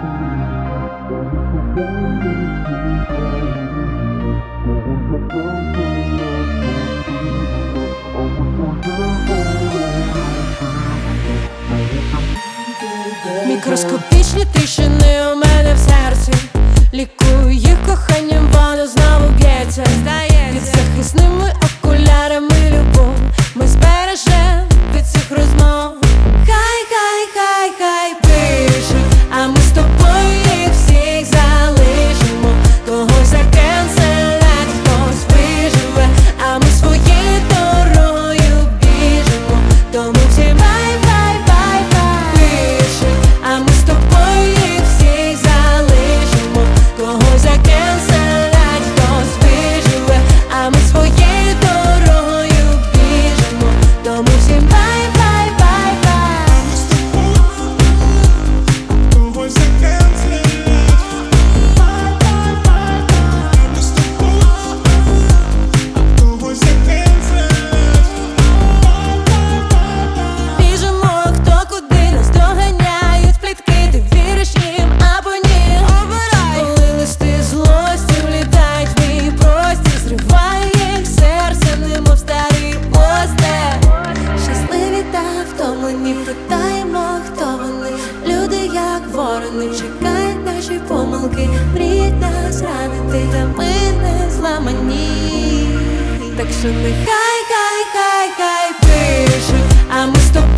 Мікроскопічні тріщини у мене в серці, лікую їх коханням, воно знову б'ється. Під захисними окулярами любов ми збережем від цих розмов. Хай пишуть, а ми з тобою їх всіх залишимо. Когось закенселять, хтось виживе, а ми своєю дорогою біжимо. Тому всі бай-бай-бай-бай. Пишуть, а ми з тобою їх всіх залишимо. Когось закенселять, хтось виживе, а ми своєю дорогою біжимо. Тому всі бай-бай-бай-бай. Біжимо, хто куди, нас доганяють плітки. Ти віриш їм або ні? Обирай. Коли листи злості влітають в мій простір, зриває їх серце, немов старий постер. Щасливі та втомлені, питаємо, хто вони. Люди, як ворони, чекають наші помилки, мріють нас ранити, та ми не зламані. Так що нехай пишуть, а ми з тобою